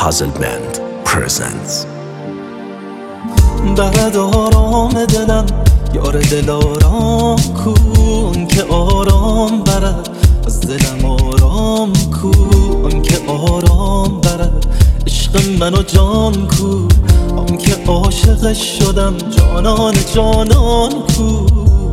Puzzle Band presents. بعد آرام دلم یار دل آرام کن که آرام برد از دلم آرام کن که آرام برد عشق منو جان کو آن که عاشقش شدم جانان جانان کو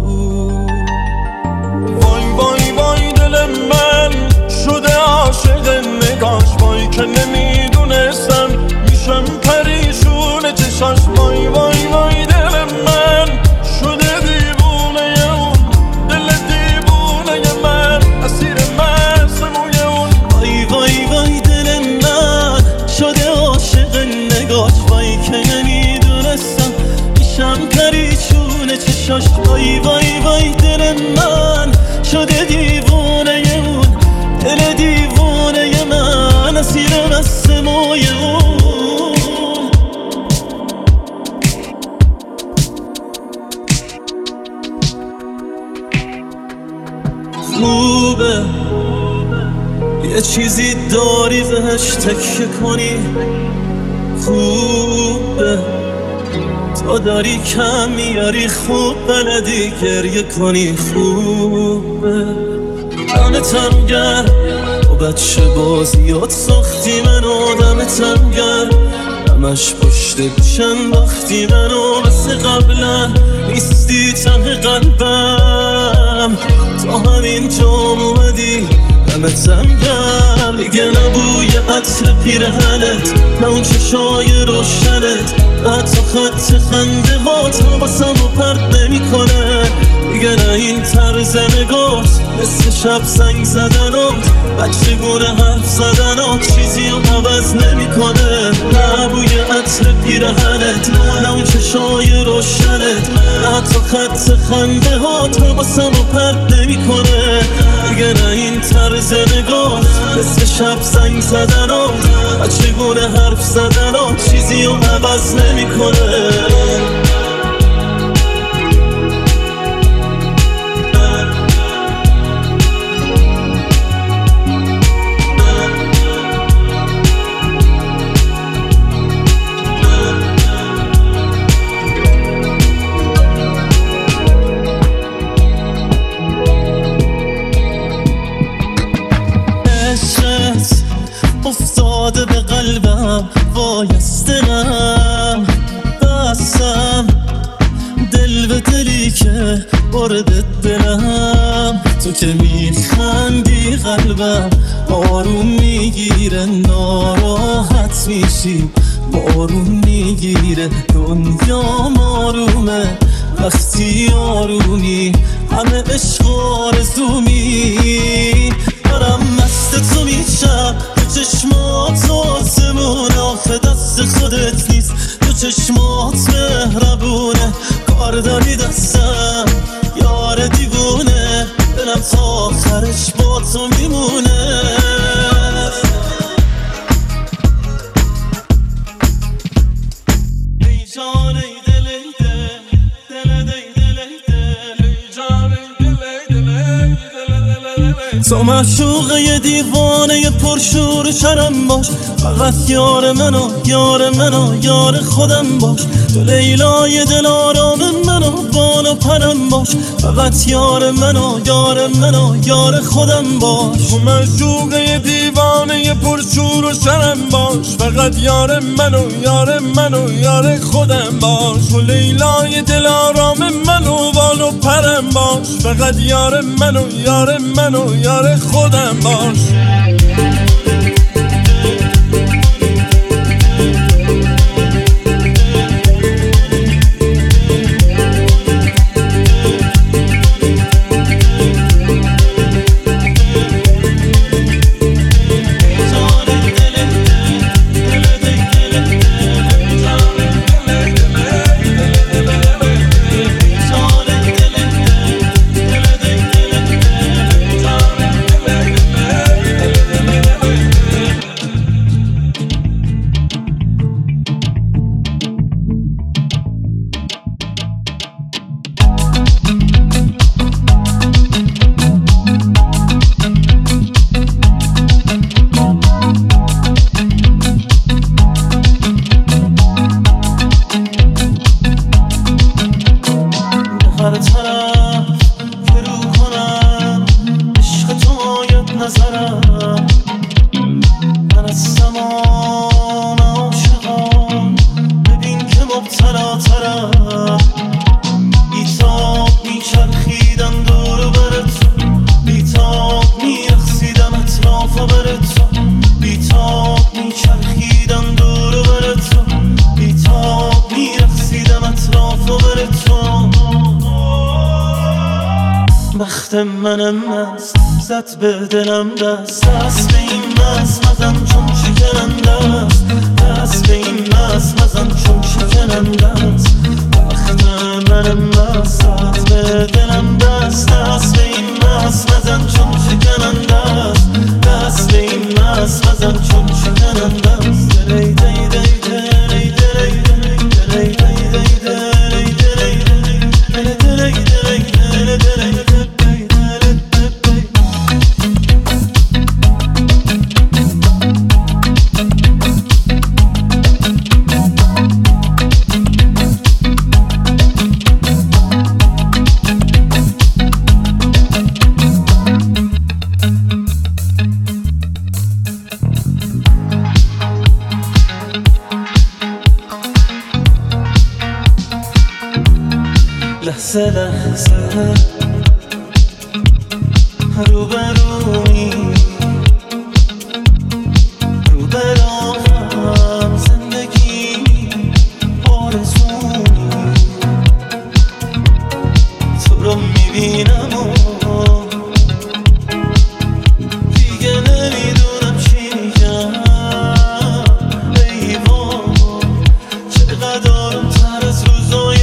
وای وای وای دل من شده عاشق نگاش وای که نمیدونستم میشم پریشون چشاش وای وای وای دل من شده دیوونه اون دل دیوونه من اسیر مست موی اون وای وای وای دل من شده عاشق نگاش وای که نمیدونستم میشم پریشون چشاش وای وای وای دل من شده دیوونه اون دل دیوونه من اسیر مست موی اون خوبه یه چیزی داری بهش تکیه کنی خوبه تو داری کم میاری خوب بلدی گریه کنی خوبه دمتم گرم و بچه بازیات ساختی منو دمتم گرم همش پشت گوشم باختی منو مثل قبلا نیستی ته قلبم تا همینجا اومدی دمتم گرم دیگه نبوی عطر پیرهنت نه اون چشای روشنت حتی خط خنده هات واسم رو پرد نمی کنه دیگه نه این طرز نگات مثل شب زنگ زدنات بچگونه حرف زدنات چیزی رو عوض نمی کنه نه بوی عطر پیرهنت نه اون چشای روشنت حتی خط خنده هات واسم رو پرد نمی کنه دیگه نه این طرز نگات مثل شب زنگ زدنات بچگونه حرف زدنات چیزی رو عوض نمی کنه افتاده به قلبم وای از دلم بستم دل به دلی که برده دلم تو که میخندی قلبم آروم میگیره ناراحت میشی بارون میگیره دنیا آرومه وقتی آرومی همه عشق آرزومی دارم مست تو میشم تو چشمات آسمون آخه دست خودت نیست تو چشمات مهربونه کار داری دستم یار دیوونه دلم تا آخرش با تو میمونه ای جان ای دل ای دل دل ای دل ای دل ای جان ای دل ای دل تو معشوقه دیوانه پرشور شرم باش فقط یار منو یار منو یار خودم باش تو لیلای دل آرام منو بال و پرم باش فقط یار منو یار منو یار خودم باش تو معشوقه دیوانه پرشور و شرم باش فقط یار منو یار منو یار خودم باش تو لیلای دل آرام منو بال و پرم باش فقط یار منو یار منو یار خودم باش وقت منم مست زد به دلم دست به این مست مزن چون شکننده است دست به این مست مزن چون شکننده است وقت منم مست زد به دلم دست به این مست مزن چون شکننده است دست به این مست مزن چون شکننده است دی دی دی دی دی لحظه لحظه روبرومی روبروم زندگی آرزومی تو رو میبینم و دیگه نمیدونم چی میگم ای وای چقدر آروم‌تر از روزای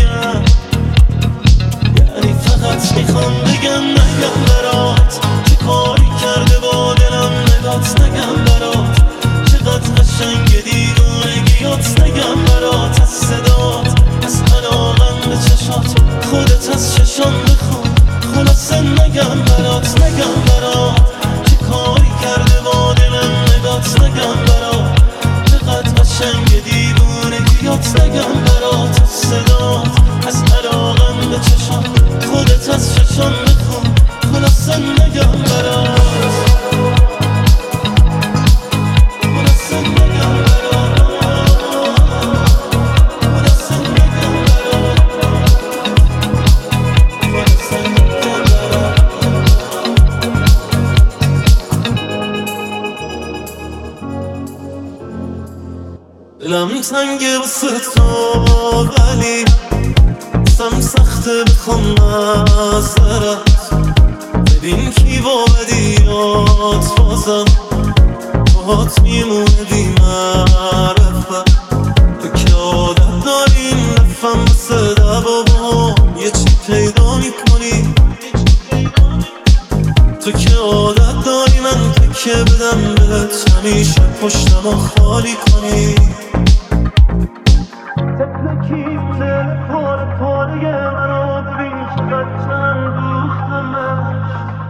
میخوام بگم نگم برات چه کاری کرده با دلم نگات نگم برات چقدر قشنگ دیوونگیات نگم برات از صدات از علاقم به چشات خودت از چشام بخون خلاصه نگم برات چه کاری کرده با دلم نگات نگم برات چقدر قشنگ دیوونگیات نگم برات از صدات از علاقم به چشات خودت از چشم بخون خلاصه نگم برات خلاصه نگم برات خلاصه نگم برات خلاصه نگم برات دلم تنگه واسه تو ولی دستم سخته بخوام نظرت ببین کی با بدیات بازم باهات میمونه بی معرفت تو که عادت داریم نفهم بسه دبابا یه چی پیدا میکنی تو که عادت داری من تکه بدم بهت همیشه پشتمو خالی کنی تکلکی دل پاره منو ببین چقدر چند دوختمش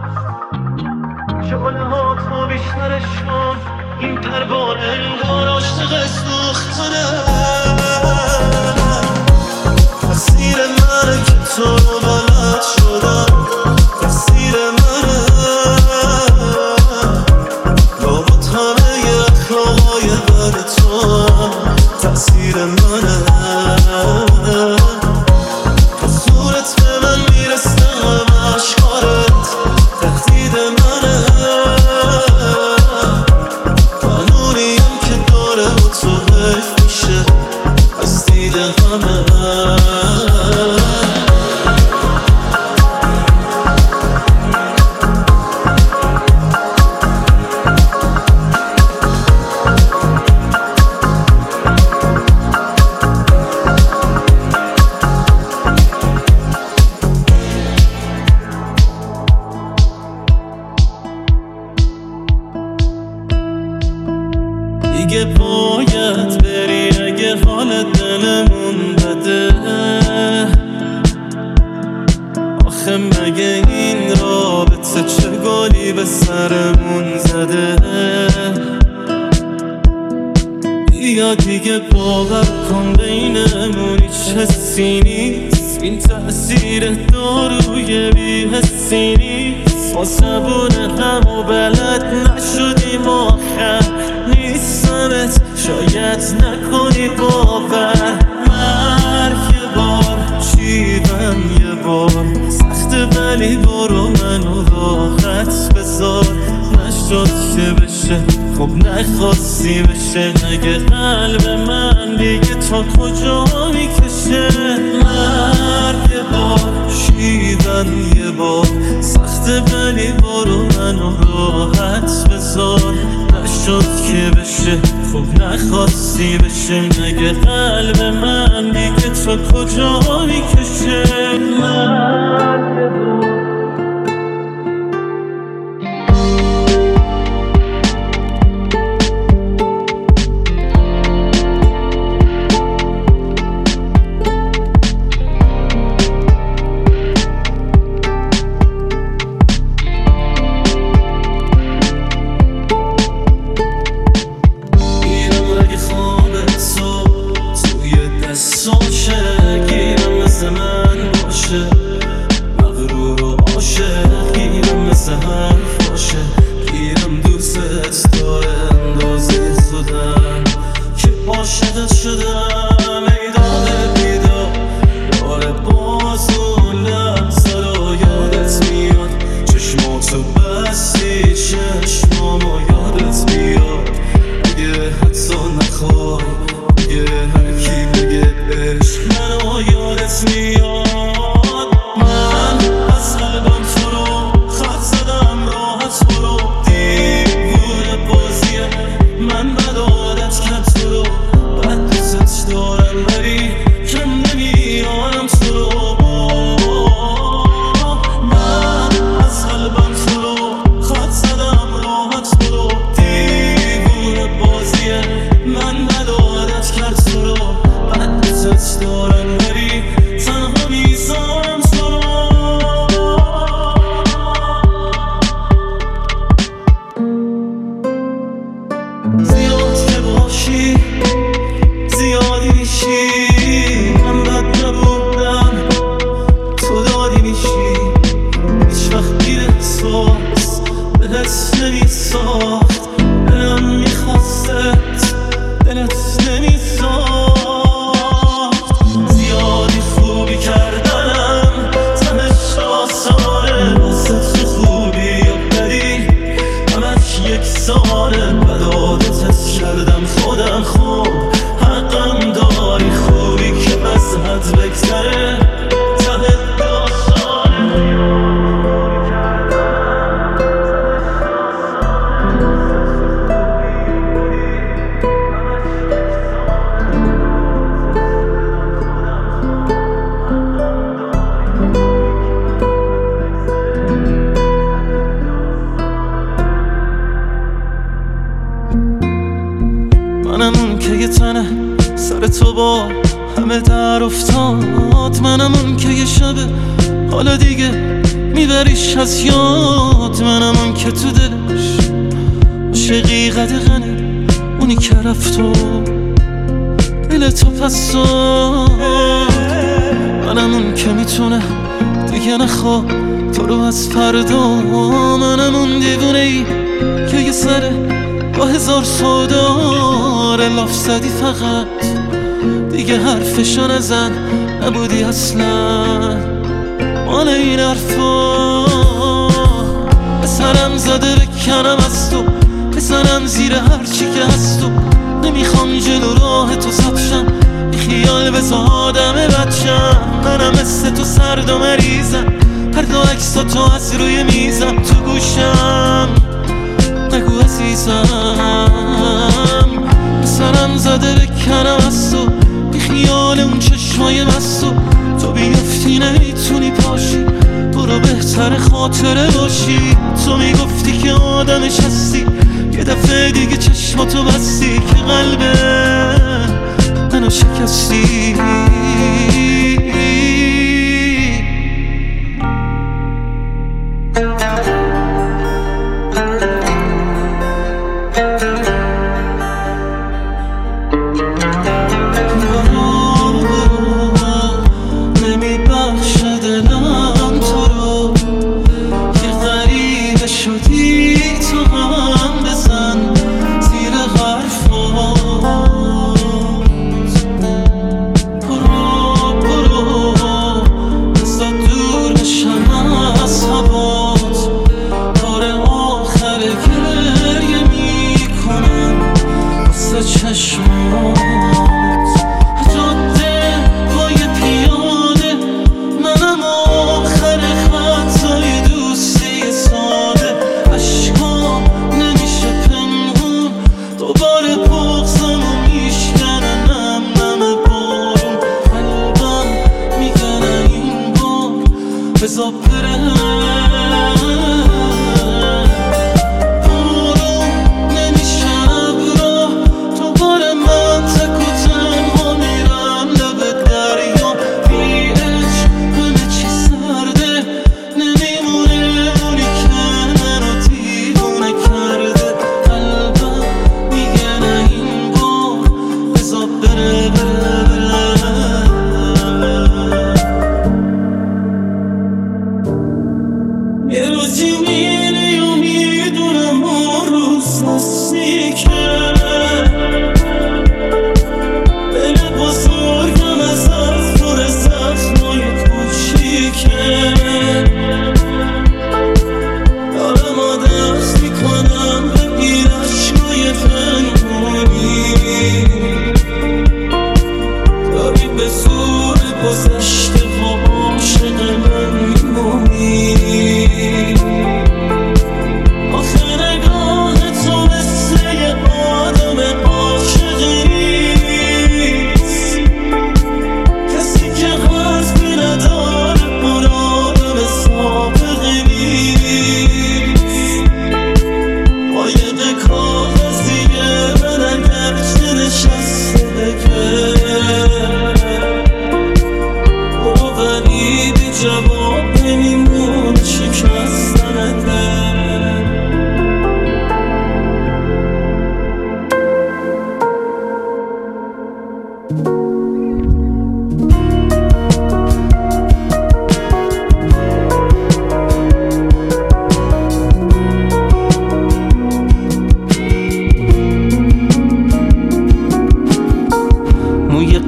شعله ها تو بیشترش کن این پروانه انگار عاشق سوختنه تقصیر منه که تو رو بلد شدم تقصیر منه لابد همه اخلاقای بد تو تقصیر منه تو صورت به من میرسم اشکارت تهدید منه قانونیم که داره و تو حیف میشه از دید همه دیگه باید بری اگه حال دلمون بده آخه مگه این رابطه چه گلی به سرمون زده بیا دیگه باور کن بینمون هیچ حسی نیست این تأثیر داروی بی حسی نیست ما زبون هم و بلد نشدیم آخر نیستمت شاید نکنی باور مرگ یه بار چیدم یه بار سخته ولی برو منو راحت بذار نشد که بشه خب نخواستی بشه اگه قلب من دیگه تا کجا میکشه مرگ یه بار شیدن یه بار سخته ولی برو منو راحت بذار نشد که بشه خوب نخواستی بشه مگه قلب من دیگه تو کجا میکشه من یه بار مغرور و عاشق گیرم مثل حرف باشه گیرم دوست داره اندازه خودم که عاشقت شدم ای داده بیدار داره باز اون لحظه رو یادت میاد چشماتو بستی چشمامو یادت میاد اگه حتی نخوای اگه هرکی بگه عشق منو یادت میاد منم اون که یه تنه سر تو با همه در افتاد منم اون که یه شبه حالا دیگه میبریش از یاد منم اون که تو دلش عاشقی قدغنه اونی که رفت و دل تو پس داد منم اون که میتونه دیگه نخواد تو رو از فردا منم اون دیوونه ای که یه سره با هزار سوداره لاف زدی فقط دیگه حرفشو نزن نبودی اصلا مال این حرفا بسرم زده بکنم از تو بزنم زیر هرچی که هست تو نمیخوام جلو راه تو سبشم بی خیال بزا آدم بچم منم مثل تو سرد و مریضم هر دو عکسا تو از روی میزم تو گوشم نگو عزیزم بسرم زده بکنم از تو بی خیال اون چشمای مستو تو بیفتی نمیتونی پاشی برو بهتر خاطره باشی تو میگفتی که آدمش هستی یه دفعه دیگه چشماتو بستی که قلبه منو شکستی چشمات جاده پای پیاده من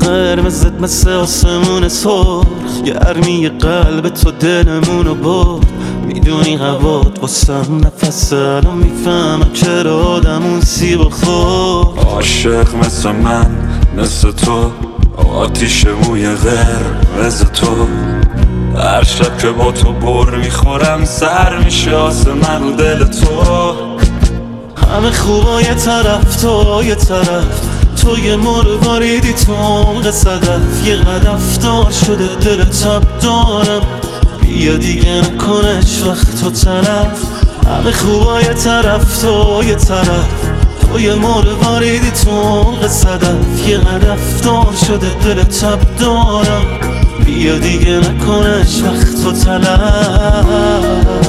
قرمزت مثل آسمون سرخ، گرمی قلب تو دلمونو برد. میدونی هوات واسم نفسه، الان میفهمم چرا آدمون سیب خورد. عاشق مثل من مثل تو، آتیش موی قرمز تو. هر شب که با تو بر میخورم سر میشه آسمون رو دل تو. همه خوبا یه طرف تو یه طرف، تو یه مرواریدی تو عمق صدف. یه قدف دار شده دل تب دارم، بیا دیگه نکنش وقت تو طرف. همه خوبا یه طرف تو یه طرف، تو یه مرواریدی تو عمق صدف. یه قدف دار شده دل تب دارم، بیا دیگه نکنش وقت تو طرف.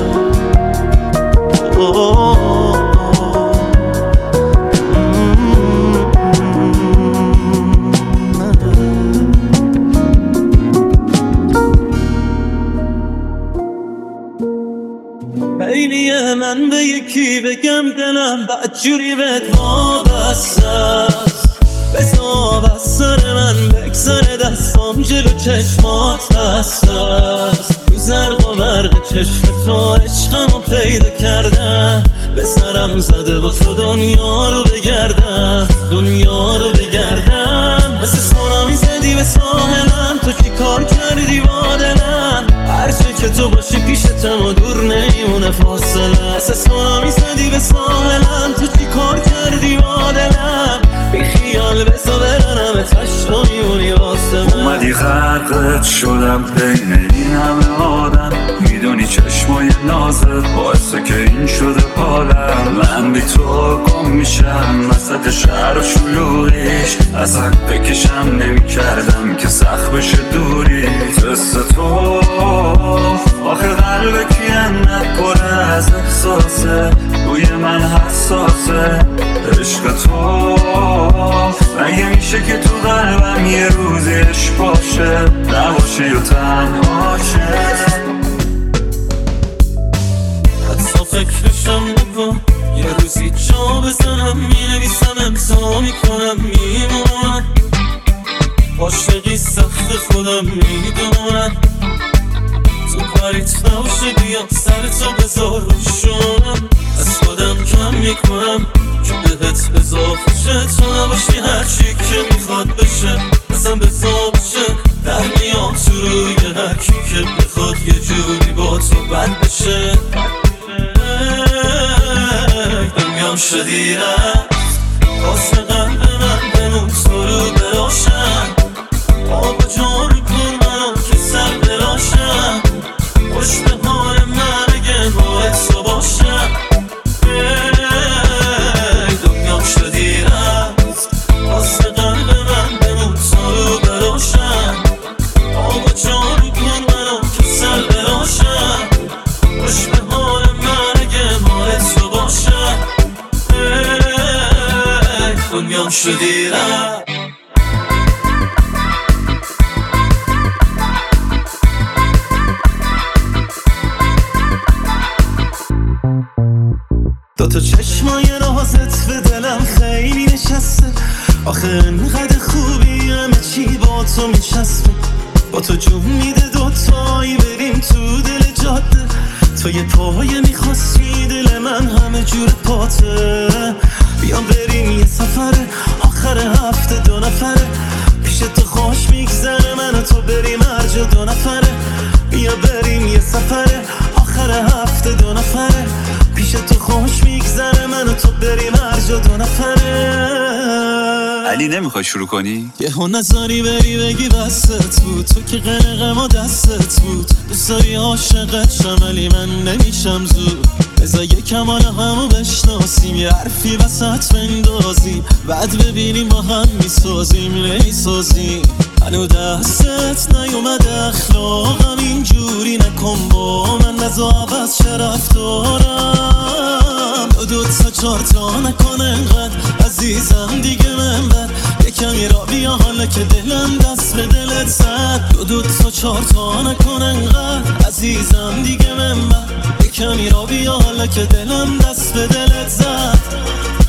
خیلیه من به یکی بگم دلم بدجوری بهت وابسته است. بذار از سر من بگذره دستام جلو چشمات بسته است. تو زرق و برق چشم تو عشقمو پیدا کردم، به سرم زده با تو دنیا رو بگردم، دنیا رو بگردم. مثل سونامی زدی به ساحلم، تو چی کار کردی با دلم؟ هرچه که تو باشی پیشتم و دور نمیمونه فاصله. مثل سونامی زدی به ساحلم، تو چی کار کردی با دلم؟ بی خیال بسا برنم تشت رو میمونی واسه من. اومدی غرقت شدم بین این همه آدم، میدونی چشمای نازت باعثه که این شده حالم. من بی تو گم میشم وسط شهر و شلوغیش، اصلا بکشم نمی کردم که سخت بشه دوری. تست تو آخه قلب کی انت پر از احساسه، روی من حساسه عشق تو. مگه میشه که تو قلبم یه روزی عشق باشه، نباشه یا تنها شه؟ حتی فکرشم نکن، یه روزی جا بزنم مینویسم امضا میکنم میمونم. عاشقی سخت خودم میدونم، تو کاریت نباشه بیا سرتو بذار روشونم. از خودم کم میکنم که بهت اضافه شه، تو نباشی هرچی که میخواد بشه اصلا بزا بشه. در میام تو روی هرکی که بخواد یه جوری با تو بد بشه. دنیام شدی رفت واسه قلب من، بمون تو رو براشم. آب و جارو کن منو که سر براشم، خوش به حال من اگه باعث تو باشم. دنیام شدی رفت واسه قلب من، بمون تو رو براشم. آب و جارو کن منو که سر براشم، خوش به حال من اگه باعث تو باشم. دنیام شدی رفت. دوتا چشمای نازت به دلم خیلی نشسته، آخه انقدر خوبی همه چی با تو میچسبه. با تو جون میده دوتایی بریم تو دل جاده، تو یه پایه میخواستی دل من همه جور پاته. بیام بریم یه سفره آخر هفته دو نفره، پیش تو خوش میگذره من و تو بریم هر جا دو نفره. بیا بریم یه سفره آخر هفته دو نفره، پیش تو خوش میگذره من و تو بریم هر جا دو نفره. علی نمیخوای شروع کنی؟ یهو نظری بری بگی بستت بود، تو که غرق ما دستت بود. دوست داری عاشقت شم ولی من نمیشم زود. بذار یکم حال همو بشناسیم، یه حرفی وسط بندازیم، بعد ببینیم با هم میسازیم نمیسازیم. هنو دستت نیومده اخلاقم اینجوری نکن با من، نزا عوض چه رفتارم. دو تا چار تا نکن انقدر عزیزم دیگه من بر، یکمی را بیا حالا که دلم دست به دلت زد. دو تا چار تا نکن انقدر عزیزم دیگه من بر، یکمی را بیا حالا که دلم دست به دلت زد.